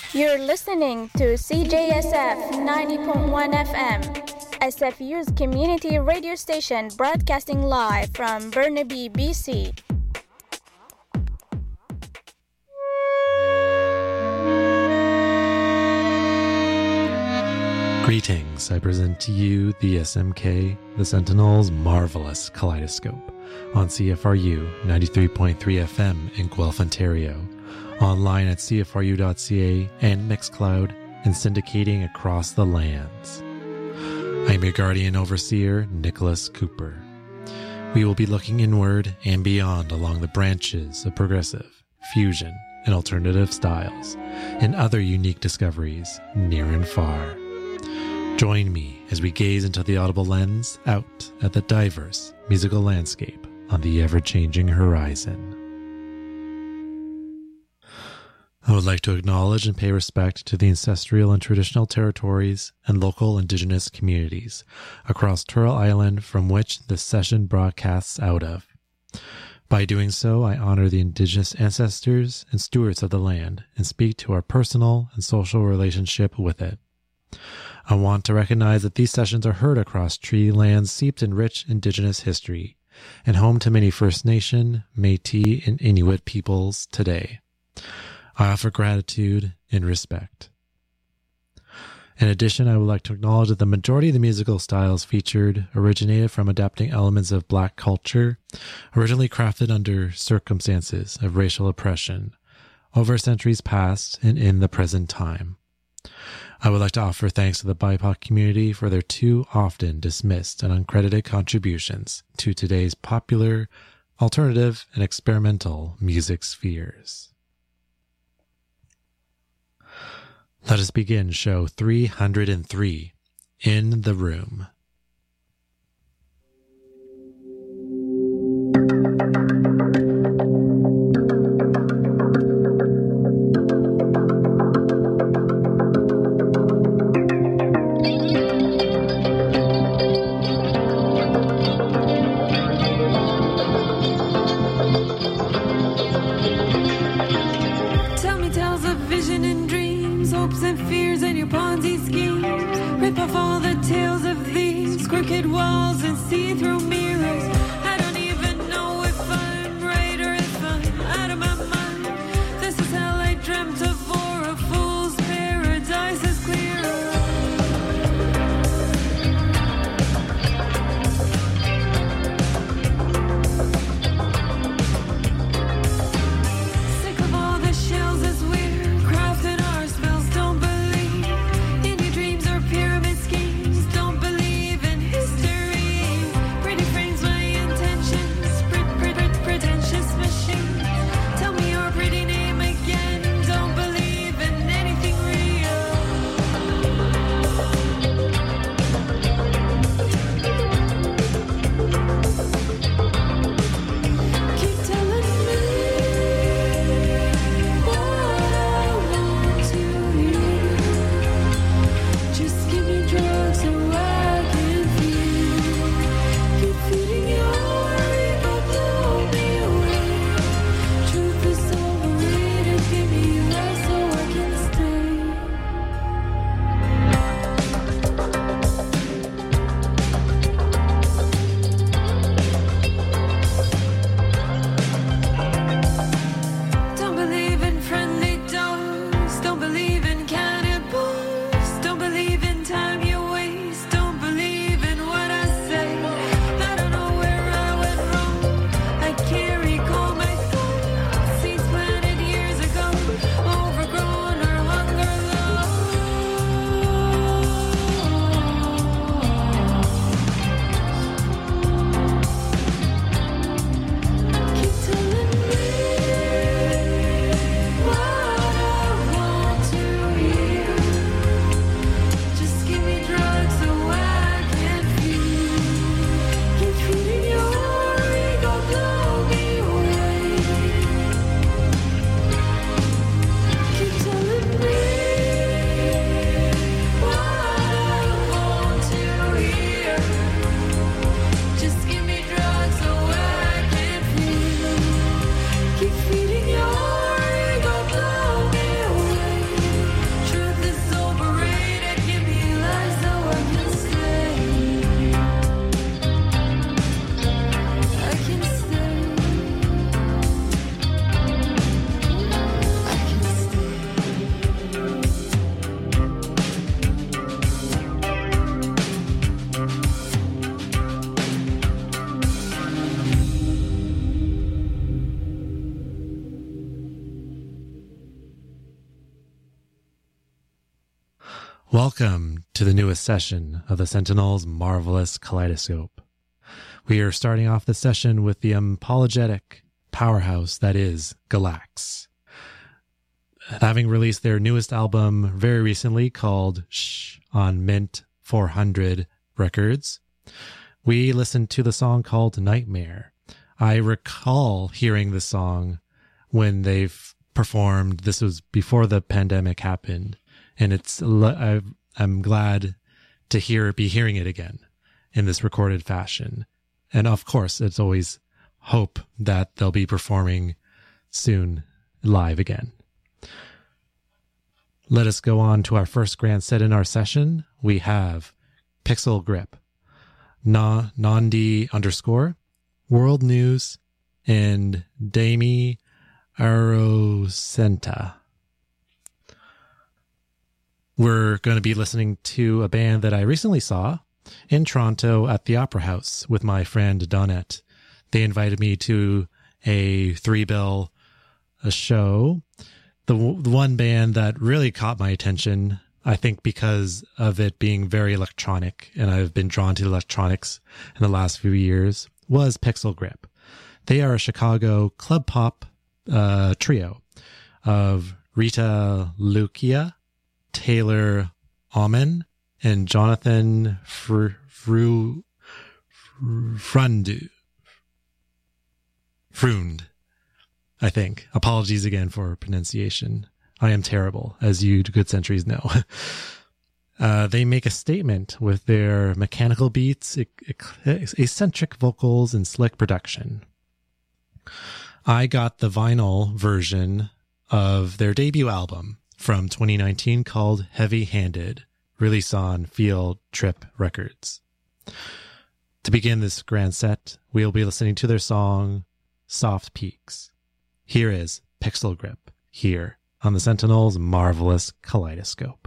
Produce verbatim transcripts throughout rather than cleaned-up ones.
You're listening to C J S F ninety point one F M, S F U's community radio station broadcasting live from Burnaby, B C. Greetings, I present to you the S M K, the Sentinel's marvelous kaleidoscope, on C F R U ninety-three point three F M in Guelph, Ontario, online at C F R U dot C A and Mixcloud, and syndicating across the lands. I am your guardian overseer, Nicholas Cooper. We will be looking inward and beyond along the branches of progressive, fusion, and alternative styles, and other unique discoveries near and far. Join me as we gaze into the audible lens out at the diverse musical landscape on the ever-changing horizon. I would like to acknowledge and pay respect to the ancestral and traditional territories and local indigenous communities across Turtle Island from which this session broadcasts out of. By doing so, I honor the indigenous ancestors and stewards of the land and speak to our personal and social relationship with it. I want to recognize that these sessions are heard across treaty lands steeped in rich indigenous history and home to many First Nation, Métis, and Inuit peoples today. I offer gratitude and respect. In addition, I would like to acknowledge that the majority of the musical styles featured originated from adapting elements of Black culture, originally crafted under circumstances of racial oppression, over centuries past and in the present time. I would like to offer thanks to the B I P O C community for their too often dismissed and uncredited contributions to today's popular, alternative, and experimental music spheres. Let us begin show three hundred three, In the Room. Walls and see-through mirrors. I don't even know if I'm right or if I'm out of my mind. This is hell I dreamt of, for a fool's paradise is clearer. Sick of all the shells as we're crafting our spells. Don't believe in your dreams or pyramid schemes. Don't believe in history. Pretty frame Welcome to the newest session of the Sentinel's Marvelous Kaleidoscope. We are starting off the session with the apologetic powerhouse that is Galax. Having released their newest album very recently called Shh on Mint four hundred Records, we listened to the song called Nightmare. I recall hearing the song when they've performed. This was before the pandemic happened. And it's, I'm glad to hear, be hearing it again in this recorded fashion. And of course, it's always hope that they'll be performing soon live again. Let us go on to our first grand set in our session. We have Pixel Grip, Na, Nandi underscore, World News, and Dami Arosenta. We're going to be listening to a band that I recently saw in Toronto at the Opera House with my friend Donette. They invited me to a three bill a show. The, the one band that really caught my attention, I think because of it being very electronic, and I've been drawn to electronics in the last few years, was Pixel Grip. They are a Chicago club pop uh, trio of Rita Lucia, Taylor Aumann, and Jonathan Fr- Fru- Fr- Frundu. Frund, I think. Apologies again for pronunciation. I am terrible, as you good centuries know. Uh, they make a statement with their mechanical beats, eccentric vocals, and slick production. I got the vinyl version of their debut album from twenty nineteen called Heavy Handed, released on Field Trip Records. To begin this grand set, we'll be listening to their song Soft Peaks. Here is Pixel Grip, here on the Sentinel's Marvelous Kaleidoscope.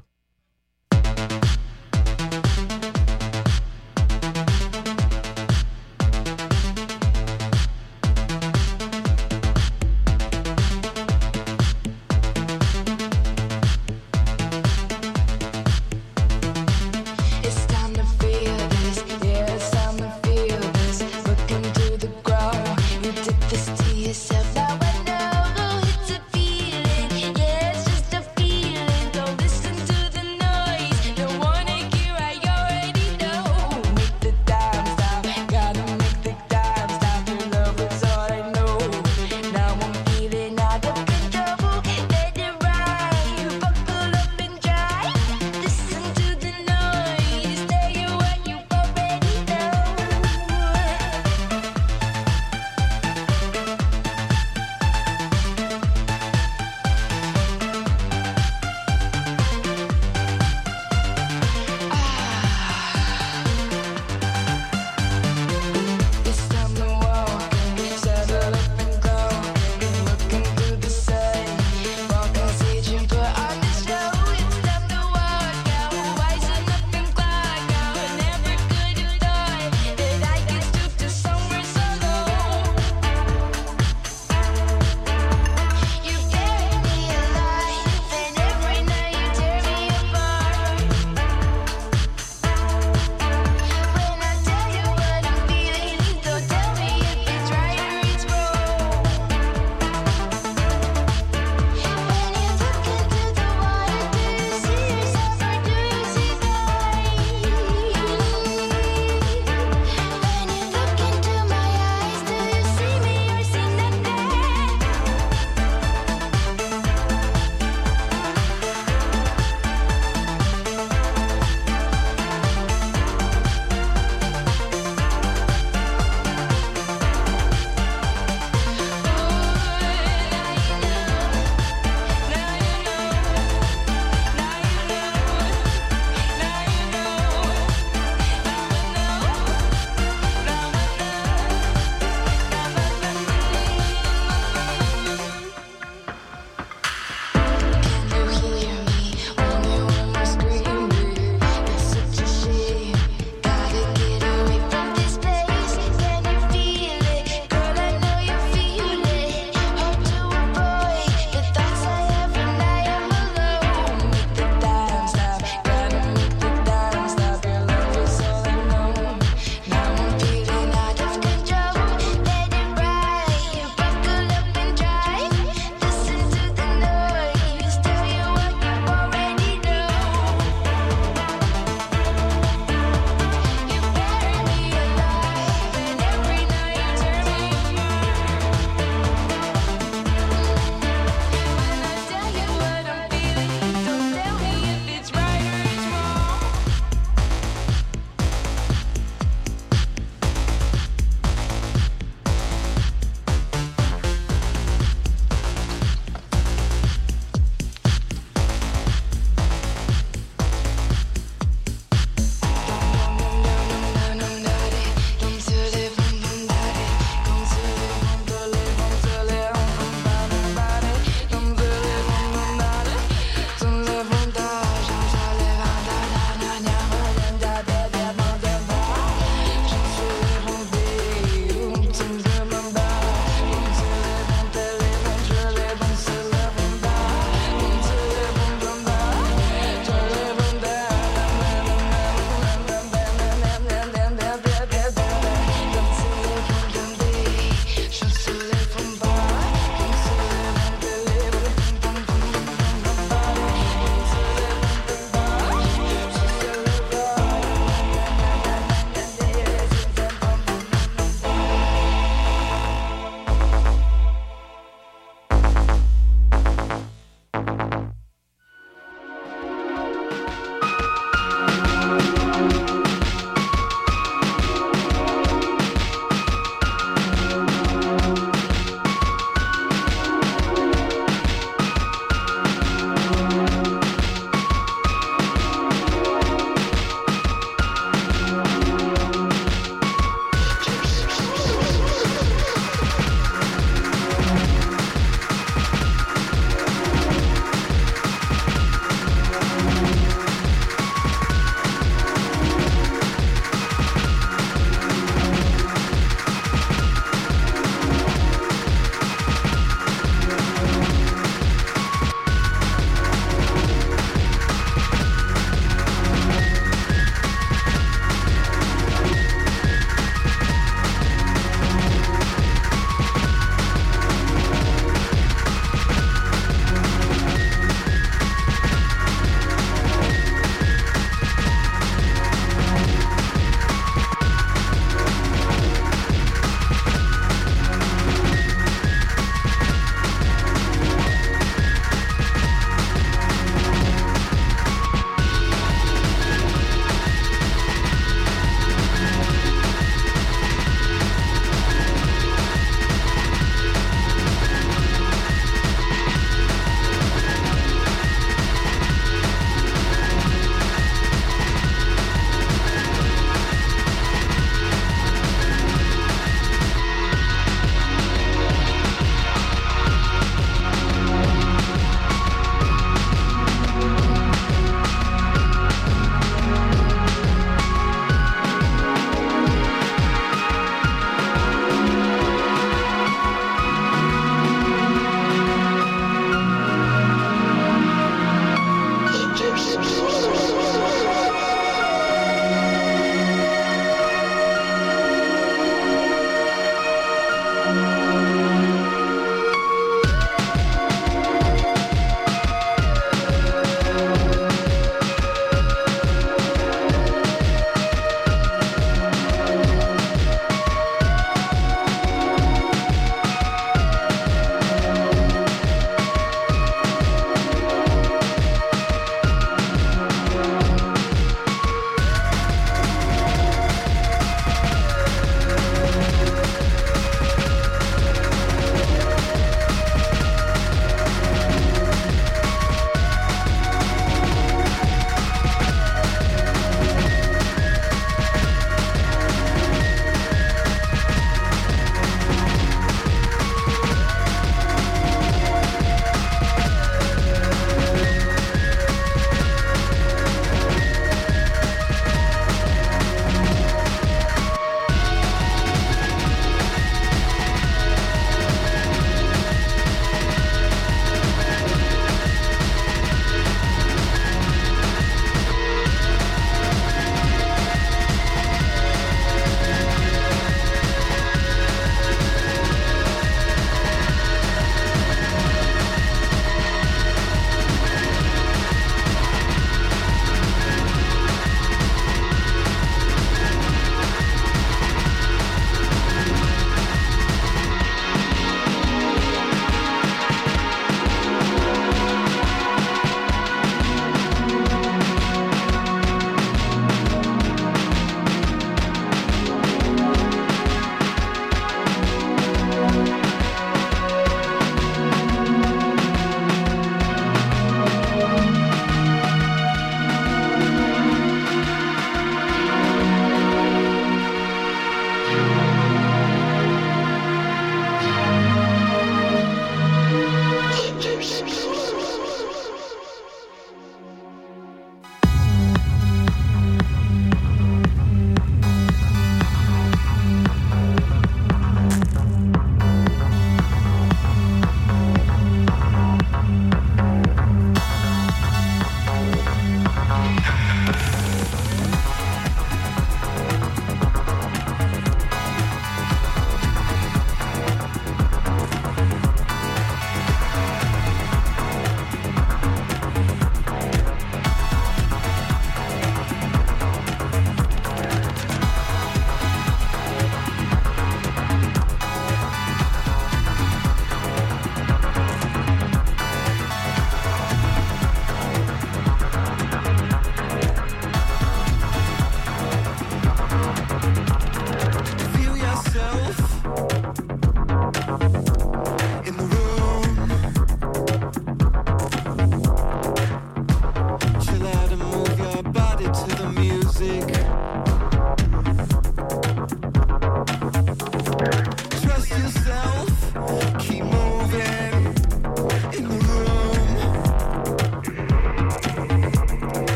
Now I know it's a feeling, yeah, it's just a feeling. Don't listen to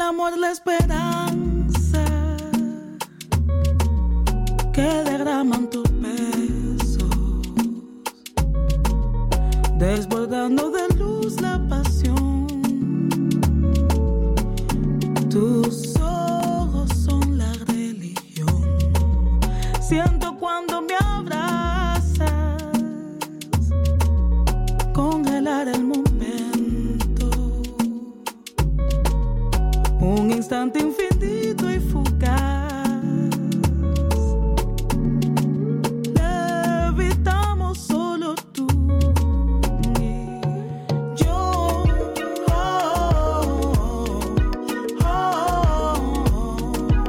amor, la esperanza que derraman tus besos, desbordando de luz la pasión. Tus ojos son la religión. Siento cuando me abrazas, congelar el momento, un instante infinito y fugaz. Levitamos solo tú y yo. Oh, oh, oh,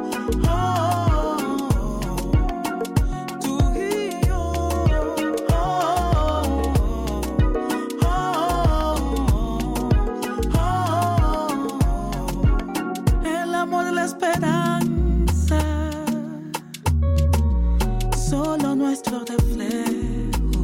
oh, tú y yo. Oh, el amor, la esperanza, solo nuestro reflejo,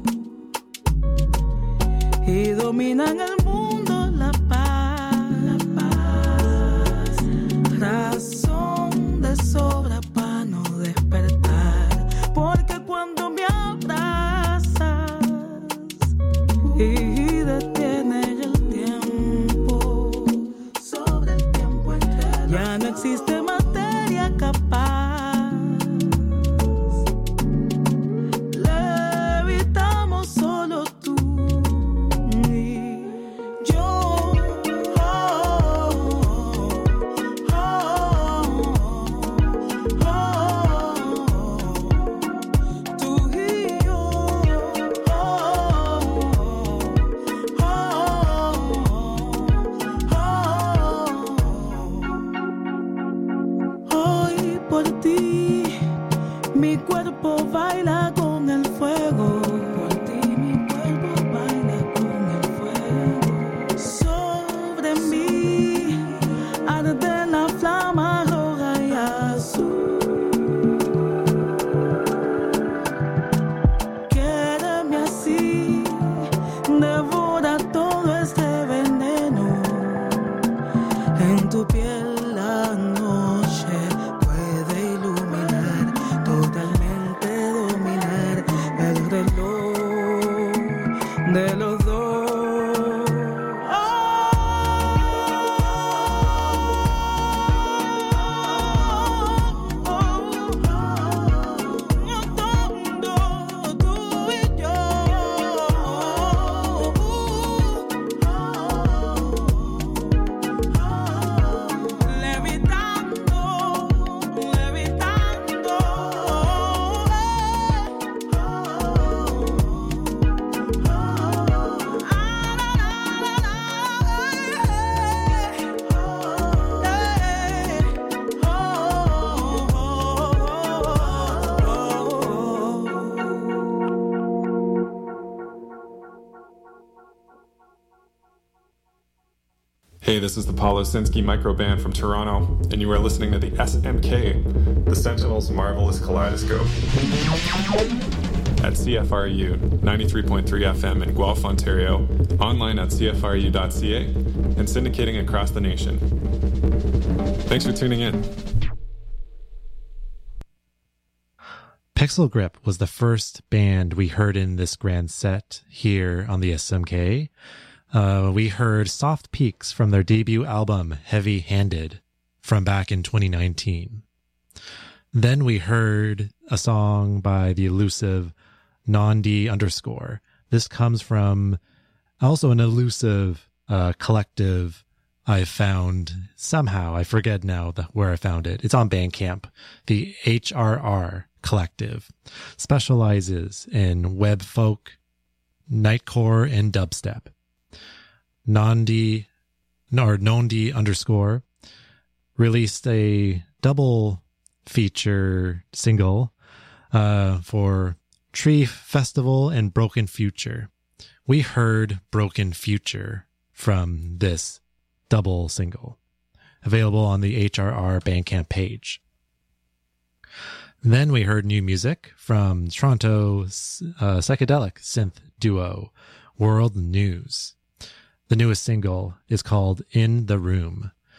y dominan el mundo la paz, la paz, razón de sobra para no despertar, porque cuando me abrazas y detienes el tiempo sobre el tiempo entero, ya no existe materia capaz. Levitamos solo tú y yo. Oh, oh, oh, oh, tú y yo. Oh, oh, oh, hoy por ti mi cuerpo baila con el fuego. Por ti mi cuerpo baila con el fuego. Sobre mí arde la flama roja y azul. Quédame así, devora todo este veneno. En tu piel la noche puede iluminar, totalmente dominar el reloj de los dos. Tú y yo. Levitando, levitando. Hey, this is the Paul Osinski Microband from Toronto, and you are listening to the S M K, the Sentinel's Marvelous Kaleidoscope, at C F R U ninety-three point three F M in Guelph, Ontario, online at c f r u dot c a, and syndicating across the nation. Thanks for tuning in. Pixel Grip was the first band we heard in this grand set here on the S M K. Uh, we heard Soft Peaks from their debut album, Heavy Handed, from back in twenty nineteen. Then we heard a song by the elusive Nandi underscore. This comes from also an elusive uh, collective I found somehow. I forget now the, where I found it. It's on Bandcamp. The H R R Collective specializes in web folk, nightcore, and dubstep. Nandi, or Nondi underscore, released a double feature single uh, for Tree Festival and Broken Future. We heard Broken Future from this double single, available on the H R R Bandcamp page. Then we heard new music from Toronto uh, psychedelic synth duo World News. The newest single is called In the Room.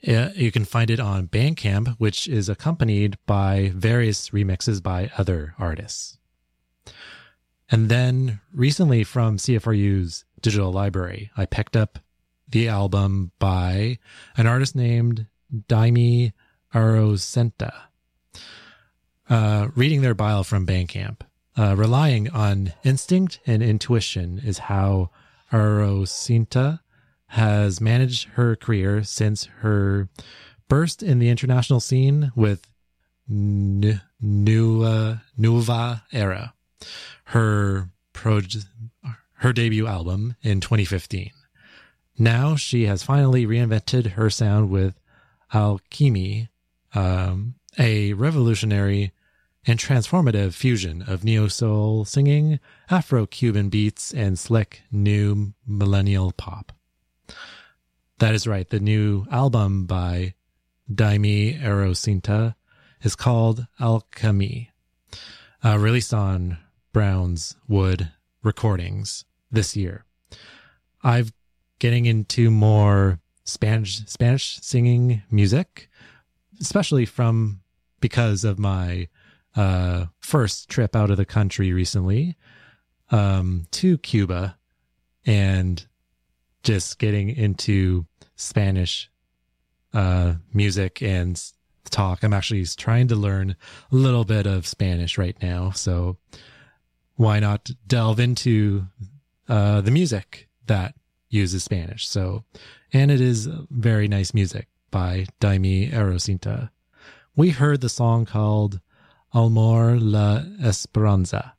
Uh, you can find it on Bandcamp, which is accompanied by various remixes by other artists. And then recently from C F R U's digital library, I picked up the album by an artist named Daimi Arosenta. Uh, reading their bio from Bandcamp, uh, relying on instinct and intuition is how Arosenta has managed her career since her burst in the international scene with N- Nueva, Nueva Era, her pro- her debut album in twenty fifteen. Now she has finally reinvented her sound with Alchemy, um, a revolutionary and transformative fusion of neo-soul singing, Afro-Cuban beats, and slick new millennial pop. That is right. The new album by Daimi Arosenta is called Alchemy, uh, released on Brown's Wood Recordings this year. I've getting into more Spanish Spanish singing music, especially from because of my uh, first trip out of the country recently um, to Cuba, and just getting into Spanish uh, music and talk. I'm actually trying to learn a little bit of Spanish right now, so why not delve into uh, the music that uses Spanish? So, and it is very nice music by Daimi Arosenta. We heard the song called Amor la Esperanza.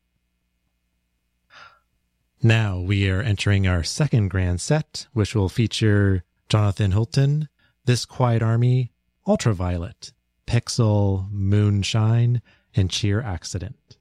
Now we are entering our second grand set, which will feature Jonathan Hilton, This Quiet Army, Ultraviolet, Pixel, Moonshine, and Cheer Accident.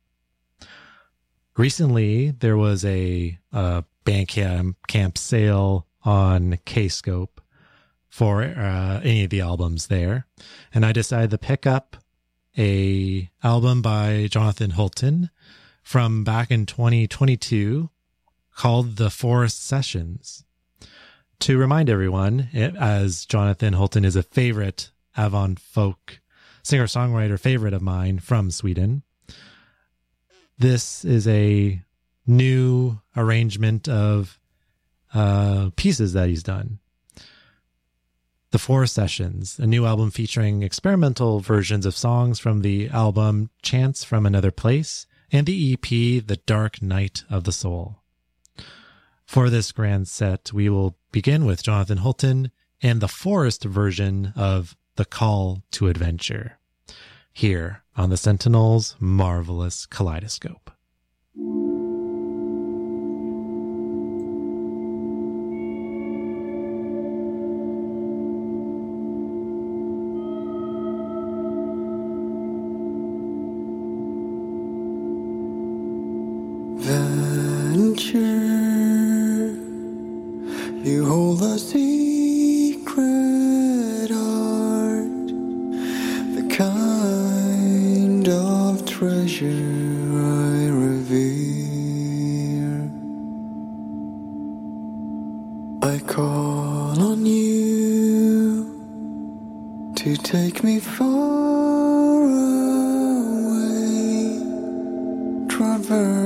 Recently, there was a, a Bandcamp camp sale on Kscope for uh, any of the albums there, and I decided to pick up a album by Jonathan Hilton from back in twenty twenty-two called The Forest Sessions. To remind everyone, it, as Jonathan Hilton is a favorite avant folk singer-songwriter favorite of mine from Sweden, this is a new arrangement of uh, pieces that he's done. The Forest Sessions, a new album featuring experimental versions of songs from the album Chants from Another Place and the E P The Dark Night of the Soul. For this grand set, we will begin with Jonathan Hilton and the Forest version of The Call to Adventure, here on the Sentinel's Marvelous Kaleidoscope. Venture, you hold a secret art, the kind of treasure I revere. I call on you to take me far away, traverse